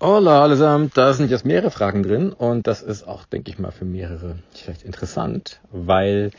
Hola allesamt, da sind jetzt mehrere Fragen drin und das ist auch, denke ich mal, für mehrere vielleicht interessant, weil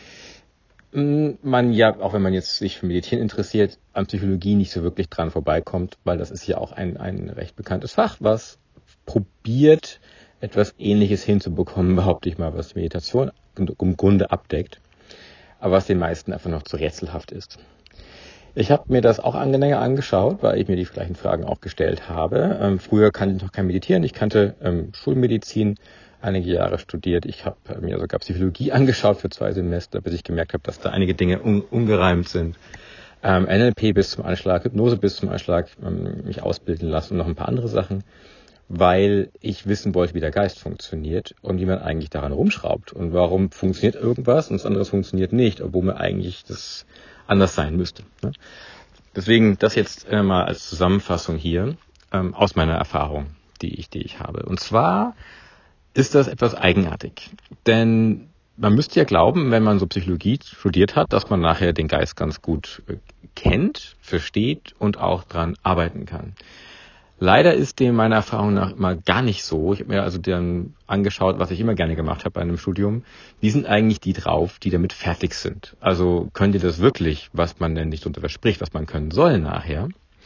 man ja, auch wenn man jetzt sich für Meditieren interessiert, an Psychologie nicht so wirklich dran vorbeikommt, weil das ist ja auch ein recht bekanntes Fach, was probiert, etwas Ähnliches hinzubekommen, behaupte ich mal, was die Meditation im Grunde abdeckt, aber was den meisten einfach noch zu rätselhaft ist. Ich habe mir das auch länger angeschaut, weil ich mir die gleichen Fragen auch gestellt habe. Früher kannte ich noch kein Meditieren. Ich kannte Schulmedizin, einige Jahre studiert. Ich habe mir sogar Psychologie angeschaut für 2 Semester, bis ich gemerkt habe, dass da einige Dinge ungereimt sind. NLP bis zum Anschlag, Hypnose bis zum Anschlag, mich ausbilden lassen und noch ein paar andere Sachen, weil ich wissen wollte, wie der Geist funktioniert und wie man eigentlich daran rumschraubt und warum funktioniert irgendwas und das andere funktioniert nicht, obwohl man eigentlich das anders sein müsste. Ne? Deswegen das jetzt mal als Zusammenfassung hier aus meiner Erfahrung, die ich habe. Und zwar ist das etwas eigenartig, denn man müsste ja glauben, wenn man so Psychologie studiert hat, dass man nachher den Geist ganz gut kennt, versteht und auch dran arbeiten kann. Leider ist dem meiner Erfahrung nach immer gar nicht so. Ich habe mir also dann angeschaut, was ich immer gerne gemacht habe bei einem Studium. Wie sind eigentlich die drauf, die damit fertig sind? Also können die das wirklich, was man denn nicht darunter verspricht, was man können soll nachher?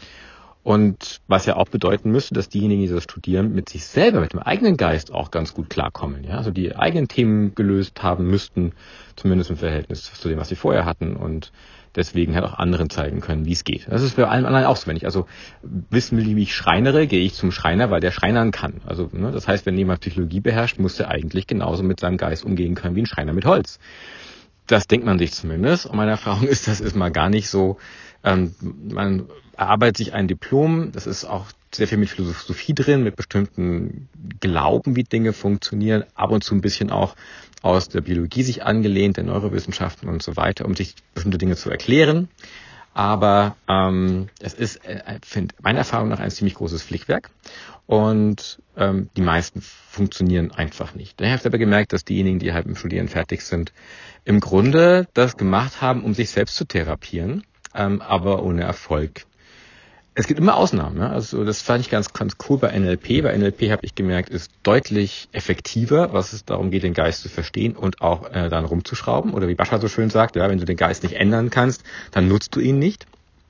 Und was ja auch bedeuten müsste, dass diejenigen, die das studieren, mit sich selber, mit dem eigenen Geist auch ganz gut klarkommen. Ja? Also die eigenen Themen gelöst haben müssten, zumindest im Verhältnis zu dem, was sie vorher hatten. Und deswegen halt auch anderen zeigen können, wie es geht. Das ist für allen anderen auch so. Wenn ich also wissen will, wie ich schreinere, gehe ich zum Schreiner, weil der schreinern kann. Also das heißt, wenn jemand Psychologie beherrscht, muss er eigentlich genauso mit seinem Geist umgehen können wie ein Schreiner mit Holz. Das denkt man sich zumindest. Und meine Erfahrung ist, das ist mal gar nicht so. Man erarbeitet sich ein Diplom. Das ist auch sehr viel mit Philosophie drin, mit bestimmten Glauben, wie Dinge funktionieren. Ab und zu ein bisschen auch aus der Biologie sich angelehnt, der Neurowissenschaften und so weiter, um sich bestimmte Dinge zu erklären. Aber es ist, meiner Erfahrung nach, ein ziemlich großes Flickwerk. Und die meisten funktionieren einfach nicht. Ich habe selber gemerkt, dass diejenigen, die halt im Studieren fertig sind, im Grunde das gemacht haben, um sich selbst zu therapieren, aber ohne Erfolg. Es gibt immer Ausnahmen. Ne? Also das fand ich ganz cool bei NLP. Bei NLP habe ich gemerkt, ist deutlich effektiver, was es darum geht, den Geist zu verstehen und auch dann rumzuschrauben. Oder wie Bascha so schön sagt, ja, wenn du den Geist nicht ändern kannst, dann nutzt du ihn nicht.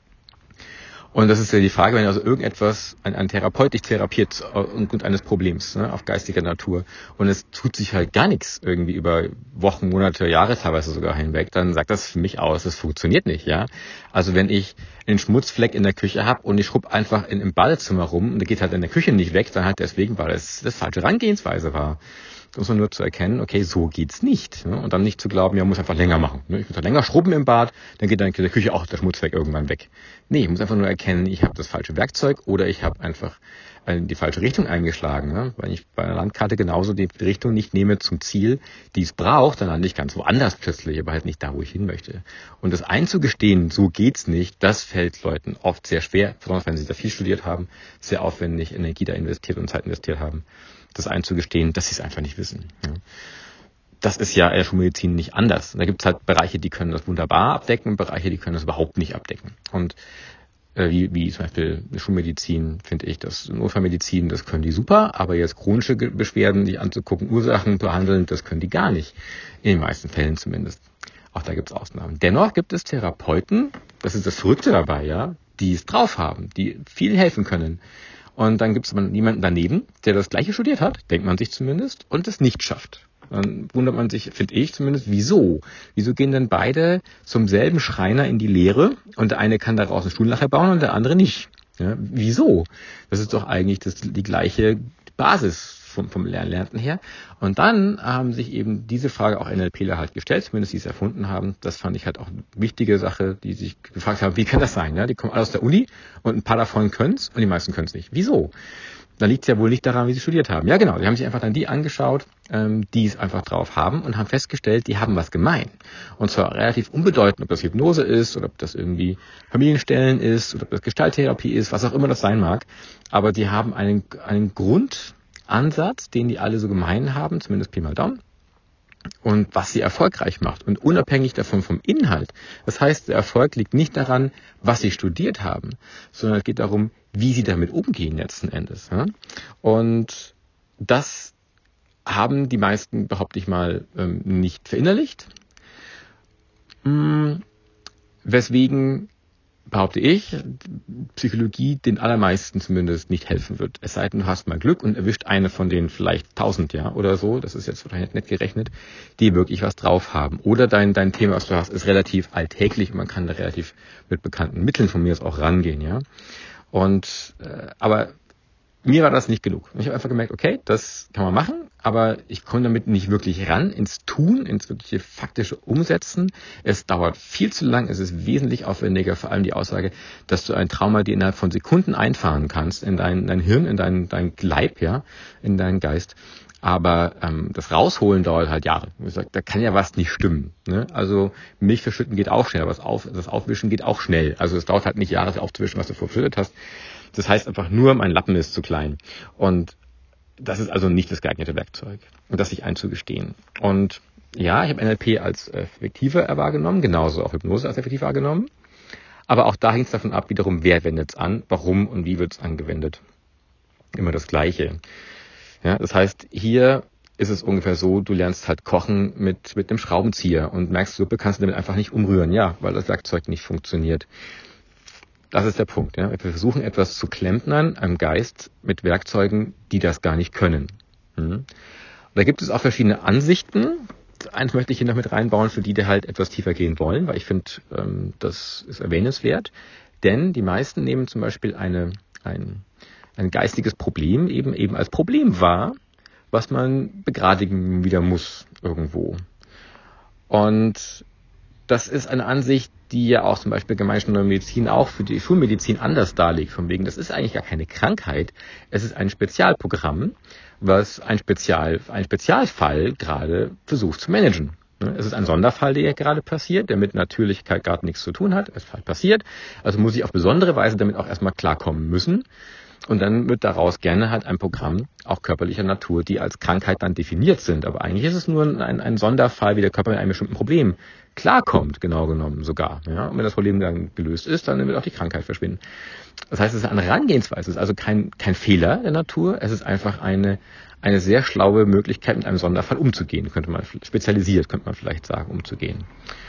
Und das ist ja die Frage, wenn also irgendetwas, ein Therapeut dich therapiert aufgrund eines Problems, ne, auf geistiger Natur, und es tut sich halt gar nichts irgendwie über Wochen, Monate, Jahre teilweise sogar hinweg, dann sagt das für mich aus, es funktioniert nicht, ja. Also wenn ich einen Schmutzfleck in der Küche habe und ich schrub einfach im Badezimmer rum und der geht halt in der Küche nicht weg, dann halt deswegen, weil das falsche Herangehensweise war. Da muss man nur zu erkennen, okay, so geht's nicht. Ne? Und dann nicht zu glauben, ja, muss einfach länger machen. Ne? Ich muss länger schrubben im Bad, dann geht dann in der Küche auch der Schmutzfleck irgendwann weg. Nee, ich muss einfach nur erkennen, ich habe das falsche Werkzeug oder ich habe einfach die falsche Richtung eingeschlagen. Ne? Weil ich bei einer Landkarte genauso die Richtung nicht nehme zum Ziel, die es braucht, dann lande ich ganz woanders plötzlich, aber halt nicht da, wo ich hin möchte. Und das einzugestehen, so geht's nicht, das fällt Leuten oft sehr schwer, besonders wenn sie da viel studiert haben, sehr aufwendig Energie da investiert und Zeit investiert haben, das einzugestehen, dass sie es einfach nicht wissen. Ja. Das ist ja in der Schulmedizin nicht anders. Da gibt es halt Bereiche, die können das wunderbar abdecken und Bereiche, die können das überhaupt nicht abdecken. Und wie zum Beispiel Schulmedizin, finde ich, das Notfallmedizin, das können die super, aber jetzt chronische Beschwerden, sich anzugucken, Ursachen behandeln, das können die gar nicht. In den meisten Fällen zumindest. Auch da gibt es Ausnahmen. Dennoch gibt es Therapeuten, das ist das Verrückte dabei, ja, die es drauf haben, die vielen helfen können. Und dann gibt es jemanden daneben, der das Gleiche studiert hat, denkt man sich zumindest, und es nicht schafft. Dann wundert man sich, finde ich zumindest, wieso? Wieso gehen denn beide zum selben Schreiner in die Lehre und der eine kann daraus einen Stuhl nachher bauen und der andere nicht? Ja, wieso? Das ist doch eigentlich die gleiche Basis vom Lernten her. Und dann haben sich eben diese Frage auch NLPler halt gestellt, zumindest die es erfunden haben. Das fand ich halt auch eine wichtige Sache, die sich gefragt haben, wie kann das sein? Ja, die kommen alle aus der Uni und ein paar davon können es und die meisten können es nicht. Wieso? Da liegt es ja wohl nicht daran, wie sie studiert haben. Ja genau, die haben sich einfach dann die angeschaut, die es einfach drauf haben und haben festgestellt, die haben was gemein. Und zwar relativ unbedeutend, ob das Hypnose ist oder ob das irgendwie Familienstellen ist oder ob das Gestalttherapie ist, was auch immer das sein mag. Aber die haben einen Grundansatz, den die alle so gemein haben, zumindest Pi mal Daumen. Und was sie erfolgreich macht und unabhängig davon vom Inhalt. Das heißt, der Erfolg liegt nicht daran, was sie studiert haben, sondern es geht darum, wie sie damit umgehen letzten Endes. Ja? Und das haben die meisten, behaupte ich mal, nicht verinnerlicht. Weswegen, behaupte ich, Psychologie den allermeisten zumindest nicht helfen wird. Es sei denn, du hast mal Glück und erwischt eine von den vielleicht 1000 oder so, das ist jetzt wahrscheinlich nicht gerechnet, die wirklich was drauf haben. Oder dein Thema, was du hast, ist relativ alltäglich und man kann da relativ mit bekannten Mitteln von mir aus auch rangehen, ja. Und aber mir war das nicht genug. Ich habe einfach gemerkt, okay, das kann man machen, aber ich komme damit nicht wirklich ran ins Tun, ins wirkliche faktische Umsetzen. Es dauert viel zu lang, es ist wesentlich aufwendiger, vor allem die Aussage, dass du ein Trauma dir innerhalb von Sekunden einfahren kannst in dein Hirn, in dein Leib, ja, in deinen Geist. Aber das Rausholen dauert halt Jahre. Ich sag, da kann ja was nicht stimmen. Ne? Also Milch verschütten geht auch schnell, aber das Aufwischen geht auch schnell. Also es dauert halt nicht Jahre, das aufzuwischen, was du verschüttet hast. Das heißt einfach nur, mein Lappen ist zu klein. Und das ist also nicht das geeignete Werkzeug, um das sich einzugestehen. Und ja, ich habe NLP als effektiver wahrgenommen, genauso auch Hypnose als effektiv wahrgenommen. Aber auch da hängt es davon ab, wiederum, wer wendet es an, warum und wie wird es angewendet. Immer das Gleiche. Ja, das heißt, hier ist es ungefähr so, du lernst halt kochen mit einem Schraubenzieher und merkst, Suppe kannst du damit einfach nicht umrühren, ja, weil das Werkzeug nicht funktioniert. Das ist der Punkt. Ja. Wir versuchen etwas zu klempnern am Geist mit Werkzeugen, die das gar nicht können. Da gibt es auch verschiedene Ansichten. Eins möchte ich hier noch mit reinbauen, für die halt etwas tiefer gehen wollen, weil ich finde, das ist erwähnenswert. Denn die meisten nehmen zum Beispiel ein geistiges Problem eben als Problem wahr, was man begradigen wieder muss irgendwo. Und das ist eine Ansicht, die ja auch zum Beispiel Gemeinschaft Neue Medizin auch für die Schulmedizin anders darlegt. Von wegen, das ist eigentlich gar keine Krankheit. Es ist ein Spezialprogramm, was ein Spezialfall gerade versucht zu managen. Es ist ein Sonderfall, der gerade passiert, der mit Natürlichkeit gerade nichts zu tun hat. Es ist halt passiert. Also muss ich auf besondere Weise damit auch erstmal klarkommen müssen. Und dann wird daraus gerne halt ein Programm, auch körperlicher Natur, die als Krankheit dann definiert sind. Aber eigentlich ist es nur ein Sonderfall, wie der Körper mit einem bestimmten Problem klarkommt, genau genommen sogar. Ja? Und wenn das Problem dann gelöst ist, dann wird auch die Krankheit verschwinden. Das heißt, es ist eine Herangehensweise. Es ist also kein Fehler der Natur. Es ist einfach eine sehr schlaue Möglichkeit, mit einem Sonderfall umzugehen. Könnte man vielleicht sagen, umzugehen.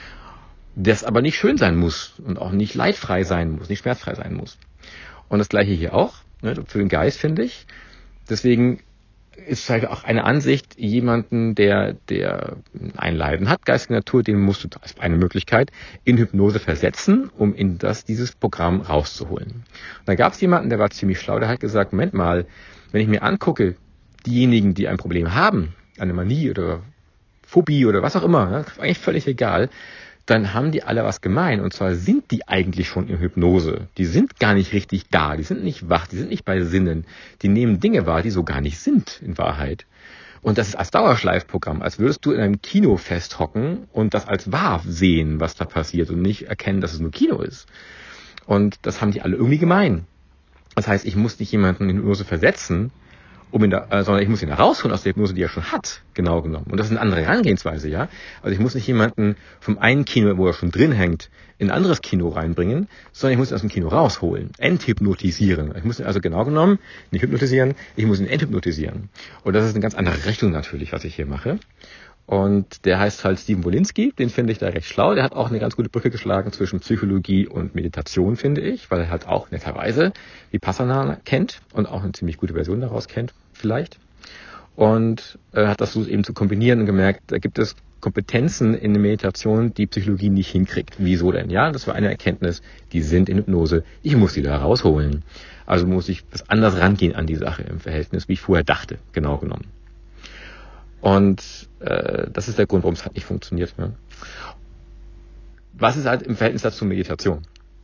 Das aber nicht schön sein muss und auch nicht leidfrei sein muss, nicht schmerzfrei sein muss. Und das Gleiche hier auch. Für den Geist, finde ich. Deswegen ist halt auch eine Ansicht, jemanden, der ein Leiden hat, geistige Natur, den musst du, das ist eine Möglichkeit, in Hypnose versetzen, um dieses Programm rauszuholen. Und da gab es jemanden, der war ziemlich schlau, der hat gesagt, Moment mal, wenn ich mir angucke, diejenigen, die ein Problem haben, eine Manie oder Phobie oder was auch immer, ist eigentlich völlig egal, dann haben die alle was gemein. Und zwar sind die eigentlich schon in Hypnose. Die sind gar nicht richtig da. Die sind nicht wach. Die sind nicht bei Sinnen. Die nehmen Dinge wahr, die so gar nicht sind in Wahrheit. Und das ist als Dauerschleifprogramm, als würdest du in einem Kino festhocken und das als wahr sehen, was da passiert und nicht erkennen, dass es nur Kino ist. Und das haben die alle irgendwie gemein. Das heißt, ich muss nicht jemanden in Hypnose versetzen, sondern ich muss ihn da rausholen aus der Hypnose, die er schon hat, genau genommen. Und das ist eine andere Herangehensweise, ja. Also ich muss nicht jemanden vom einen Kino, wo er schon drin hängt, in ein anderes Kino reinbringen, sondern ich muss ihn aus dem Kino rausholen, enthypnotisieren. Ich muss ihn also genau genommen nicht hypnotisieren, ich muss ihn enthypnotisieren. Und das ist eine ganz andere Richtung natürlich, was ich hier mache. Und der heißt halt Stephen Wolinski, den finde ich da recht schlau. Der hat auch eine ganz gute Brücke geschlagen zwischen Psychologie und Meditation, finde ich, weil er halt auch netterweise Vipassana kennt und auch eine ziemlich gute Version daraus kennt, vielleicht. Und hat das so eben zu kombinieren und gemerkt, da gibt es Kompetenzen in der Meditation, die Psychologie nicht hinkriegt. Wieso denn? Ja, das war eine Erkenntnis, die sind in Hypnose. Ich muss die da rausholen. Also muss ich was anders rangehen an die Sache im Verhältnis, wie ich vorher dachte, genau genommen. Und das ist der Grund, warum es halt nicht funktioniert. Ne? Was ist halt im Verhältnis dazu Meditation?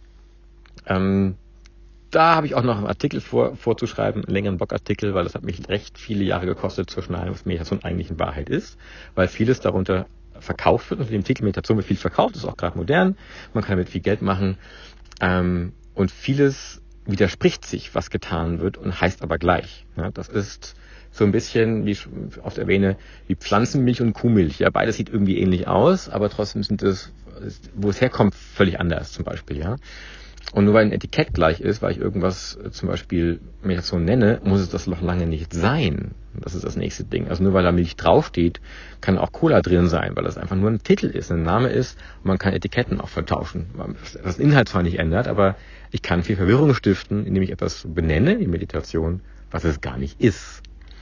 Da habe ich auch noch einen Artikel vorzuschreiben, einen längeren Blogartikel, weil das hat mich recht viele Jahre gekostet, zu schneiden, was Meditation eigentlich in Wahrheit ist, weil vieles darunter verkauft wird. Unter dem Titel Meditation wird viel verkauft, ist auch gerade modern, man kann damit viel Geld machen und vieles widerspricht sich, was getan wird und heißt aber gleich. Ja, das ist so ein bisschen, wie ich oft erwähne, wie Pflanzenmilch und Kuhmilch. Ja, beides sieht irgendwie ähnlich aus, aber trotzdem sind es, wo es herkommt, völlig anders zum Beispiel. Ja. Und nur weil ein Etikett gleich ist, weil ich irgendwas zum Beispiel Meditation nenne, muss es das noch lange nicht sein. Das ist das nächste Ding. Also nur weil da Milch draufsteht, kann auch Cola drin sein, weil das einfach nur ein Titel ist, ein Name ist. Und man kann Etiketten auch vertauschen. Das Inhalt zwar nicht ändert, aber ich kann viel Verwirrung stiften, indem ich etwas benenne, die Meditation, was es gar nicht ist.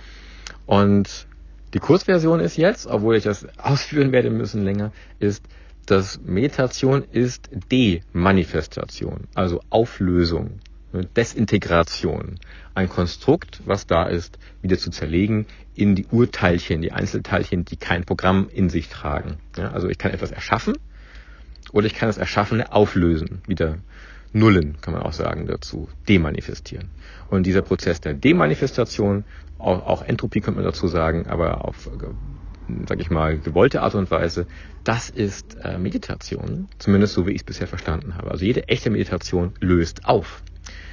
Und die Kurzversion ist jetzt, obwohl ich das ausführen werde müssen länger, ist, dass Meditation ist Demanifestation, also Auflösung, Desintegration. Ein Konstrukt, was da ist, wieder zu zerlegen in die Urteilchen, die Einzelteilchen, die kein Programm in sich tragen. Ja, also ich kann etwas erschaffen oder ich kann das Erschaffene auflösen, wieder nullen, kann man auch sagen dazu, demanifestieren. Und dieser Prozess der Demanifestation, auch Entropie könnte man dazu sagen, aber auf, sag ich mal, gewollte Art und Weise, das ist Meditation, zumindest so wie ich es bisher verstanden habe. Also jede echte Meditation löst auf.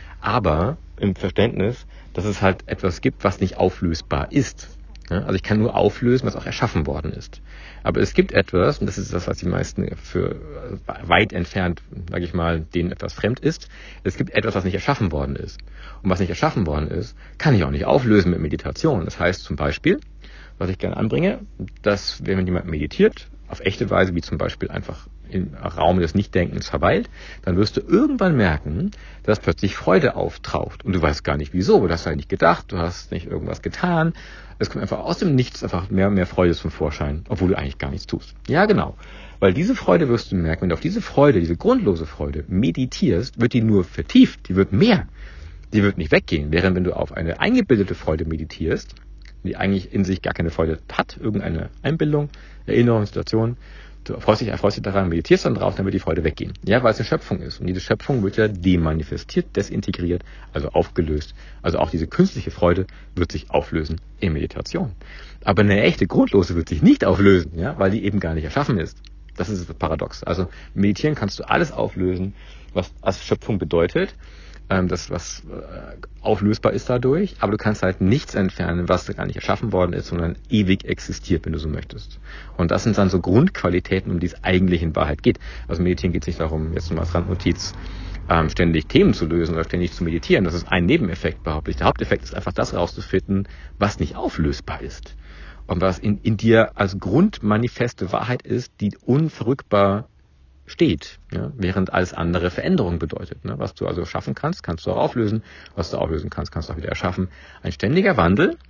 Aber im Verständnis, dass es halt etwas gibt, was nicht auflösbar ist. Ja, also ich kann nur auflösen, was auch erschaffen worden ist. Aber es gibt etwas, und das ist das, was die meisten für weit entfernt, sage ich mal, denen etwas fremd ist. Es gibt etwas, was nicht erschaffen worden ist. Und was nicht erschaffen worden ist, kann ich auch nicht auflösen mit Meditation. Das heißt zum Beispiel, was ich gerne anbringe, dass wenn jemand meditiert, auf echte Weise, wie zum Beispiel einfach im Raum des Nichtdenkens verweilt, dann wirst du irgendwann merken, dass plötzlich Freude auftaucht. Und du weißt gar nicht wieso. Du hast halt nicht gedacht, du hast nicht irgendwas getan. Es kommt einfach aus dem Nichts einfach mehr Freude zum Vorschein, obwohl du eigentlich gar nichts tust. Ja, genau. Weil diese Freude wirst du merken, wenn du auf diese Freude, diese grundlose Freude meditierst, wird die nur vertieft, die wird mehr. Die wird nicht weggehen. Während wenn du auf eine eingebildete Freude meditierst, die eigentlich in sich gar keine Freude hat, irgendeine Einbildung, Erinnerung, Situation, du freust dich daran, meditierst dann drauf, dann wird die Freude weggehen. Ja, weil es eine Schöpfung ist. Und diese Schöpfung wird ja demanifestiert, desintegriert, also aufgelöst. Also auch diese künstliche Freude wird sich auflösen in Meditation. Aber eine echte Grundlose wird sich nicht auflösen, ja, weil die eben gar nicht erschaffen ist. Das ist das Paradox. Also meditieren kannst du alles auflösen, was als Schöpfung bedeutet. Das, was auflösbar ist dadurch, aber du kannst halt nichts entfernen, was gar nicht erschaffen worden ist, sondern ewig existiert, wenn du so möchtest. Und das sind dann so Grundqualitäten, um die es eigentlich in Wahrheit geht. Also meditieren geht es nicht darum, jetzt nur als Randnotiz, ständig Themen zu lösen oder ständig zu meditieren. Das ist ein Nebeneffekt, behaupte ich. Der Haupteffekt ist einfach das rauszufinden, was nicht auflösbar ist. Und was in dir als grundmanifeste Wahrheit ist, die unverrückbar steht, ja, während alles andere Veränderung bedeutet. Ne? Was du also schaffen kannst, kannst du auch auflösen. Was du auflösen kannst, kannst du auch wieder erschaffen. Ein ständiger Wandel,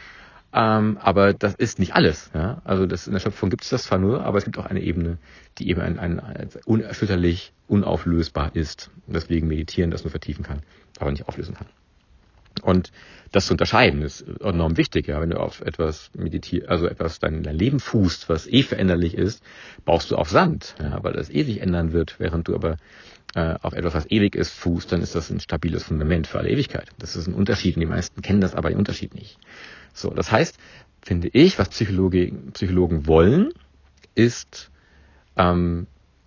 aber das ist nicht alles. Ja? Also das, in der Schöpfung gibt es das zwar nur, aber es gibt auch eine Ebene, die eben ein unerschütterlich, unauflösbar ist. Deswegen meditieren das nur vertiefen kann, aber nicht auflösen kann. Und das zu unterscheiden ist enorm wichtig, ja. Wenn du auf etwas meditierst, also etwas dein Leben fußt, was veränderlich ist, baust du auf Sand, ja, weil das sich ändern wird, während du aber auf etwas, was ewig ist, fußt, dann ist das ein stabiles Fundament für alle Ewigkeit. Das ist ein Unterschied und die meisten kennen das aber den Unterschied nicht. So, das heißt, finde ich, was Psychologen wollen, ist einen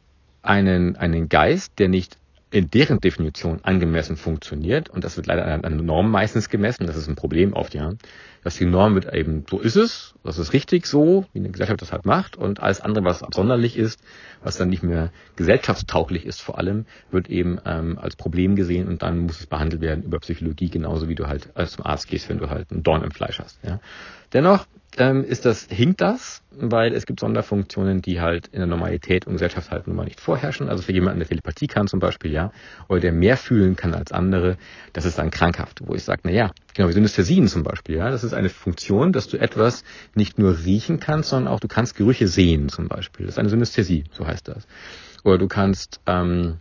Geist, der nicht in deren Definition angemessen funktioniert, und das wird leider an Normen meistens gemessen, das ist ein Problem oft, ja, dass die Norm wird eben, so ist es, das ist richtig so, wie eine Gesellschaft das halt macht, und alles andere, was absonderlich ist, was dann nicht mehr gesellschaftstauglich ist vor allem, wird eben als Problem gesehen, und dann muss es behandelt werden über Psychologie, genauso wie du halt zum Arzt gehst, wenn du halt einen Dorn im Fleisch hast, ja. Dennoch hinkt das, weil es gibt Sonderfunktionen, die halt in der Normalität und Gesellschaft halt nun mal nicht vorherrschen. Also für jemanden, der Telepathie kann zum Beispiel, ja, oder der mehr fühlen kann als andere, das ist dann krankhaft, wo ich sage, na ja, genau, wie Synästhesien zum Beispiel, ja, das ist eine Funktion, dass du etwas nicht nur riechen kannst, sondern auch du kannst Gerüche sehen zum Beispiel. Das ist eine Synästhesie, so heißt das. Oder du kannst zum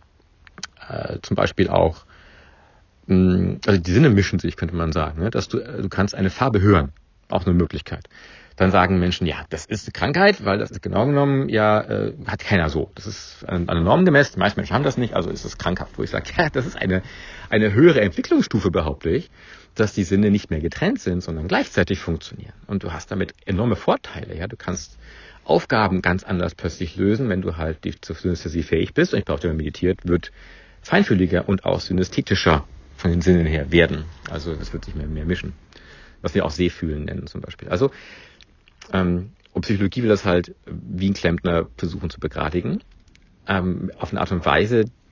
Beispiel auch, also die Sinne mischen sich, könnte man sagen, ne? Dass du kannst eine Farbe hören. Auch eine Möglichkeit. Dann sagen Menschen, ja, das ist eine Krankheit, weil das ist genau genommen, hat keiner so. Das ist an der Norm gemessen, die meisten Menschen haben das nicht, also ist es krankhaft. Wo ich sage, ja, das ist eine höhere Entwicklungsstufe, behaupte ich, dass die Sinne nicht mehr getrennt sind, sondern gleichzeitig funktionieren. Und du hast damit enorme Vorteile, ja. Du kannst Aufgaben ganz anders plötzlich lösen, wenn du halt zur Synästhesie fähig bist. Und ich behaupte, wenn man meditiert, wird feinfühliger und auch synästhetischer von den Sinnen her werden. Also das wird sich mehr mischen. Was wir auch Sehfühlen nennen zum Beispiel. Also, und Psychologie will das halt wie ein Klempner versuchen zu begradigen, auf eine Art und Weise,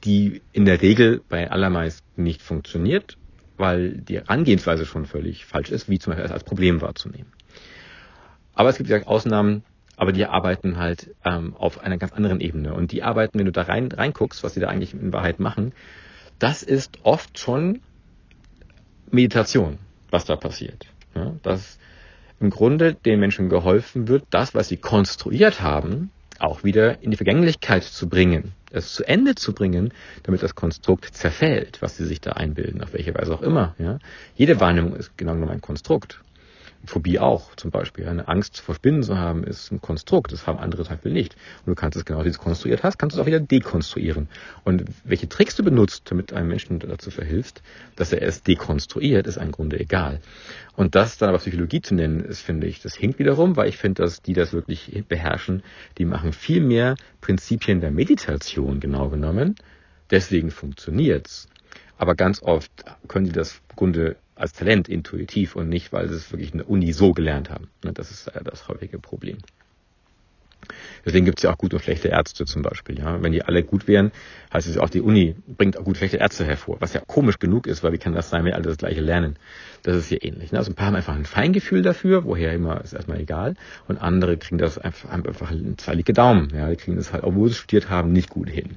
die in der Regel bei allermeisten nicht funktioniert, weil die Herangehensweise schon völlig falsch ist, wie zum Beispiel als Problem wahrzunehmen. Aber es gibt ja Ausnahmen, aber die arbeiten halt auf einer ganz anderen Ebene. Und die arbeiten, wenn du da reinguckst, was sie da eigentlich in Wahrheit machen, das ist oft schon Meditation, was da passiert. Ja, dass im Grunde den Menschen geholfen wird, das, was sie konstruiert haben, auch wieder in die Vergänglichkeit zu bringen, es zu Ende zu bringen, damit das Konstrukt zerfällt, was sie sich da einbilden, auf welche Weise auch immer. Ja. Jede Wahrnehmung ist genau genommen ein Konstrukt. Phobie auch, zum Beispiel. Eine Angst vor Spinnen zu haben, ist ein Konstrukt. Das haben andere zum Beispiel nicht. Und du kannst es genau, wie du es konstruiert hast, kannst du es auch wieder dekonstruieren. Und welche Tricks du benutzt, damit einem Menschen dazu verhilfst, dass er es dekonstruiert, ist im Grunde egal. Und das dann aber Psychologie zu nennen, ist, finde ich, das hinkt wiederum, weil ich finde, dass die das wirklich beherrschen, die machen viel mehr Prinzipien der Meditation genau genommen. Deswegen funktioniert's. Aber ganz oft können die das im Grunde als Talent intuitiv und nicht, weil sie es wirklich in der Uni so gelernt haben. Das ist das häufige Problem. Deswegen gibt es ja auch gute und schlechte Ärzte zum Beispiel. Ja. Wenn die alle gut wären, heißt es ja auch, die Uni bringt auch gut schlechte Ärzte hervor. Was ja komisch genug ist, weil wie kann das sein, wenn wir alle das Gleiche lernen? Das ist hier ähnlich. Also ein paar haben einfach ein Feingefühl dafür, woher immer, ist erstmal egal. Und andere kriegen das einfach zwei linke Daumen. Ja. Die kriegen das halt, obwohl sie studiert haben, nicht gut hin.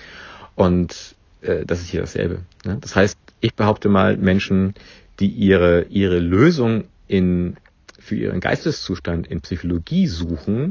Und das ist hier dasselbe. Ne? Das heißt, ich behaupte mal, Menschen, die ihre Lösung für ihren Geisteszustand in Psychologie suchen,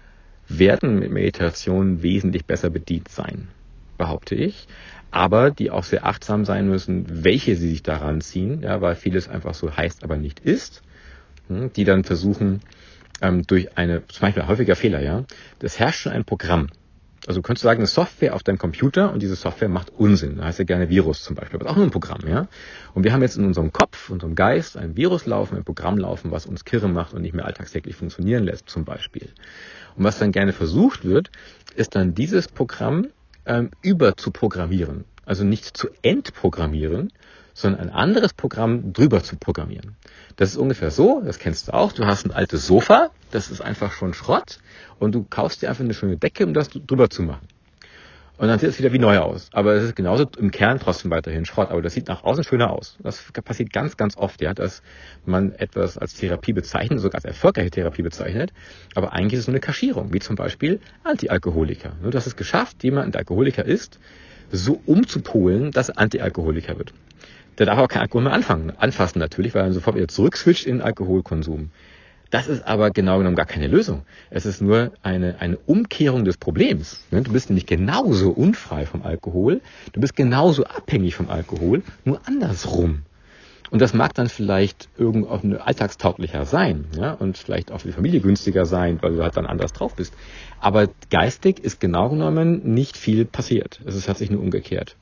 werden mit Meditation wesentlich besser bedient sein, behaupte ich. Aber die auch sehr achtsam sein müssen, welche sie sich daran ziehen, ja, weil vieles einfach so heißt, aber nicht ist. Die dann versuchen, durch zum Beispiel ein häufiger Fehler, ja, das herrscht schon ein Programm. Also du könntest sagen, eine Software auf deinem Computer und diese Software macht Unsinn. Da heißt ja gerne Virus zum Beispiel, aber auch nur ein Programm, ja. Und wir haben jetzt in unserem Kopf, unserem Geist ein Virus laufen, ein Programm laufen, was uns kirre macht und nicht mehr alltagstäglich funktionieren lässt zum Beispiel. Und was dann gerne versucht wird, ist dann dieses Programm über zu programmieren. Also nicht zu entprogrammieren, sondern ein anderes Programm drüber zu programmieren. Das ist ungefähr so, das kennst du auch, du hast ein altes Sofa, das ist einfach schon Schrott und du kaufst dir einfach eine schöne Decke, um das drüber zu machen. Und dann sieht es wieder wie neu aus. Aber es ist genauso im Kern trotzdem weiterhin Schrott. Aber das sieht nach außen schöner aus. Das passiert ganz, ganz oft, ja, dass man etwas als Therapie bezeichnet, sogar als erfolgreiche Therapie bezeichnet. Aber eigentlich ist es nur eine Kaschierung, wie zum Beispiel Antialkoholiker. Du hast es geschafft, jemanden, der Alkoholiker ist, so umzupolen, dass er Antialkoholiker wird. Der darf auch kein Alkohol mehr anfassen natürlich, weil er dann sofort wieder zurückswitcht in den Alkoholkonsum. Das ist aber genau genommen gar keine Lösung. Es ist nur eine Umkehrung des Problems. Du bist nämlich genauso unfrei vom Alkohol, du bist genauso abhängig vom Alkohol, nur andersrum. Und das mag dann vielleicht irgendwo auch alltagstauglicher sein, ja, und vielleicht auch für die Familie günstiger sein, weil du halt dann anders drauf bist. Aber geistig ist genau genommen nicht viel passiert. Es hat sich nur umgekehrt.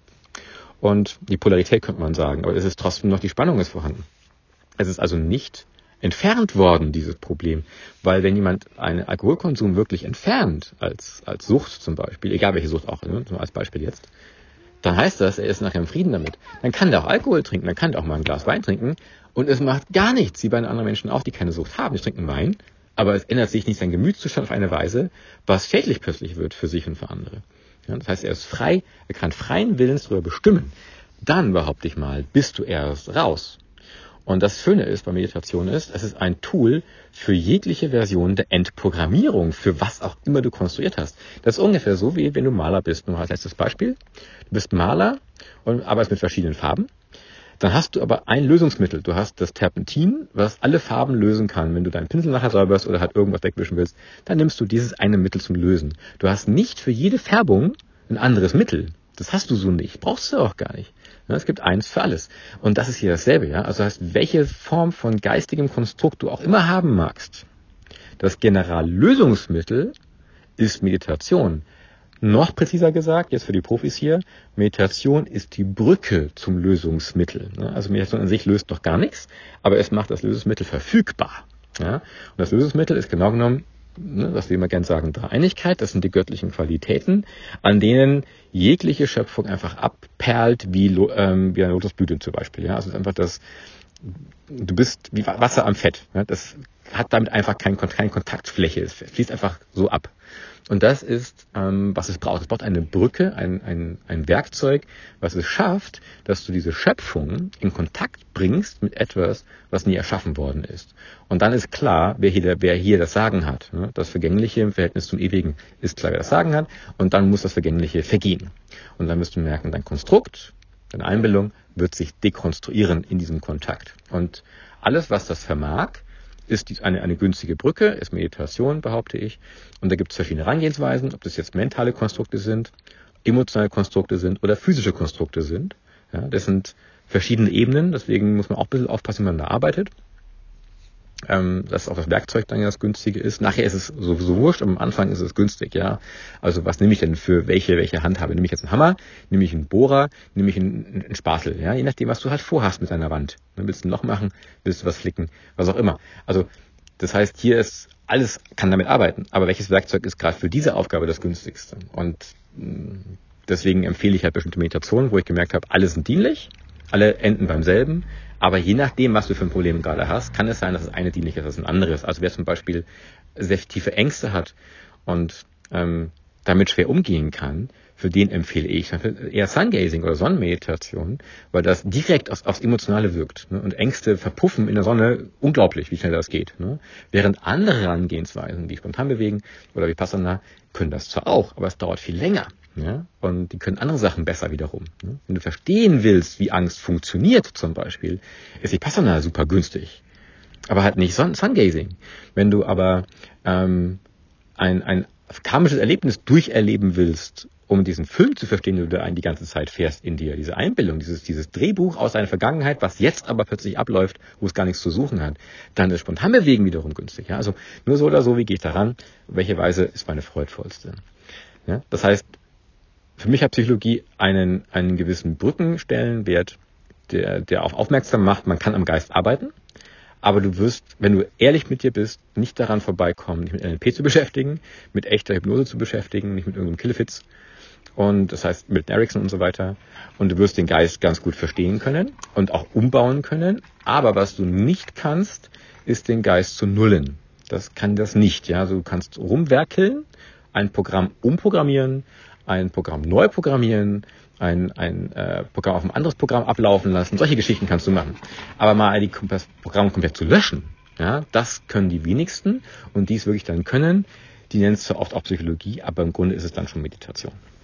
Und die Polarität könnte man sagen, aber es ist trotzdem noch, die Spannung ist vorhanden. Es ist also nicht entfernt worden, dieses Problem. Weil wenn jemand einen Alkoholkonsum wirklich entfernt, als Sucht zum Beispiel, egal welche Sucht auch, ne, als Beispiel jetzt, dann heißt das, er ist nachher im Frieden damit. Dann kann der auch Alkohol trinken, dann kann der auch mal ein Glas Wein trinken und es macht gar nichts, wie bei anderen Menschen auch, die keine Sucht haben. Die trinken Wein, aber es ändert sich nicht sein Gemütszustand auf eine Weise, was schädlich plötzlich wird für sich und für andere. Ja, das heißt, er ist frei, er kann freien Willens darüber bestimmen. Dann, behaupte ich mal, bist du erst raus. Und das Schöne ist bei Meditation ist, es ist ein Tool für jegliche Version der Entprogrammierung, für was auch immer du konstruiert hast. Das ist ungefähr so, wie wenn du Maler bist. Nur als letztes Beispiel. Du bist Maler und arbeitest mit verschiedenen Farben. Dann hast du aber ein Lösungsmittel. Du hast das Terpentin, was alle Farben lösen kann. Wenn du deinen Pinsel nachher säuberst oder halt irgendwas wegwischen willst, dann nimmst du dieses eine Mittel zum Lösen. Du hast nicht für jede Färbung ein anderes Mittel. Das hast du so nicht. Brauchst du auch gar nicht. Es gibt eins für alles. Und das ist hier dasselbe, ja. Also heißt, welche Form von geistigem Konstrukt du auch immer haben magst. Das Generallösungsmittel ist Meditation. Noch präziser gesagt, jetzt für die Profis hier, Meditation ist die Brücke zum Lösungsmittel. Also Meditation an sich löst noch gar nichts, aber es macht das Lösungsmittel verfügbar. Ja? Und das Lösungsmittel ist genau genommen, was wir immer gern sagen, Dreieinigkeit, das sind die göttlichen Qualitäten, an denen jegliche Schöpfung einfach abperlt, wie eine Lotusblüte zum Beispiel. Ja? Also es ist einfach du bist wie Wasser am Fett. Ja? Das hat damit einfach keine Kontaktfläche. Es fließt einfach so ab. Und das ist, was es braucht. Es braucht eine Brücke, ein Werkzeug, was es schafft, dass du diese Schöpfung in Kontakt bringst mit etwas, was nie erschaffen worden ist. Und dann ist klar, wer hier das Sagen hat. Das Vergängliche im Verhältnis zum Ewigen ist klar, wer das Sagen hat. Und dann muss das Vergängliche vergehen. Und dann wirst du merken, dein Konstrukt, deine Einbildung wird sich dekonstruieren in diesem Kontakt. Und alles, was das vermag, ist eine günstige Brücke, ist Meditation, behaupte ich. Und da gibt es verschiedene Herangehensweisen, ob das jetzt mentale Konstrukte sind, emotionale Konstrukte sind oder physische Konstrukte sind. Ja, das sind verschiedene Ebenen, deswegen muss man auch ein bisschen aufpassen, wie man da arbeitet. Dass auch das Werkzeug dann ja das Günstige ist. Nachher ist es sowieso wurscht, am Anfang ist es günstig, ja. Also was nehme ich denn für welche Handhabe? Nehme ich jetzt einen Hammer, nehme ich einen Bohrer, nehme ich einen Spatel, ja, je nachdem, was du halt vorhast mit deiner Wand. Dann willst du ein Loch machen, willst du was flicken, was auch immer. Also das heißt, hier ist alles kann damit arbeiten, aber welches Werkzeug ist gerade für diese Aufgabe das günstigste? Und deswegen empfehle ich halt bestimmte Meditationen, wo ich gemerkt habe, alle sind dienlich, alle enden beim selben. Aber je nachdem, was du für ein Problem gerade hast, kann es sein, dass das eine dienlicher ist als ein anderes. Also wer zum Beispiel sehr tiefe Ängste hat und damit schwer umgehen kann, für den empfehle ich eher Sungazing oder Sonnenmeditation, weil das direkt aufs Emotionale wirkt. Ne? Und Ängste verpuffen in der Sonne unglaublich, wie schnell das geht. Ne? Während andere Herangehensweisen, wie spontan bewegen oder Vipassana, können das zwar auch, aber es dauert viel länger. Ja? Und die können andere Sachen besser wiederum. Ne? Wenn du verstehen willst, wie Angst funktioniert zum Beispiel, ist Vipassana super günstig. Aber halt nicht Sungazing. Wenn du aber ein karmisches Erlebnis durcherleben willst, um diesen Film zu verstehen, den du da die ganze Zeit fährst in dir, diese Einbildung, dieses Drehbuch aus deiner Vergangenheit, was jetzt aber plötzlich abläuft, wo es gar nichts zu suchen hat, dann ist Spontanbewegen wiederum günstig. Ja? Also nur so oder so, wie gehe ich da ran? Welche Weise ist meine freudvollste? Ja? Das heißt, für mich hat Psychologie einen gewissen Brückenstellenwert, der auch aufmerksam macht, man kann am Geist arbeiten. Aber du wirst, wenn du ehrlich mit dir bist, nicht daran vorbeikommen, dich mit NLP zu beschäftigen, mit echter Hypnose zu beschäftigen, nicht mit irgendeinem Killefitz. Und das heißt mit Erickson und so weiter. Und du wirst den Geist ganz gut verstehen können und auch umbauen können. Aber was du nicht kannst, ist den Geist zu nullen. Das kann das nicht. Ja, also du kannst rumwerkeln, ein Programm umprogrammieren, ein Programm neu programmieren, ein Programm auf ein anderes Programm ablaufen lassen. Solche Geschichten kannst du machen. Aber mal das Programm komplett zu löschen, ja, das können die wenigsten. Und die es wirklich dann können, die nennen es zwar oft auch Psychologie, aber im Grunde ist es dann schon Meditation.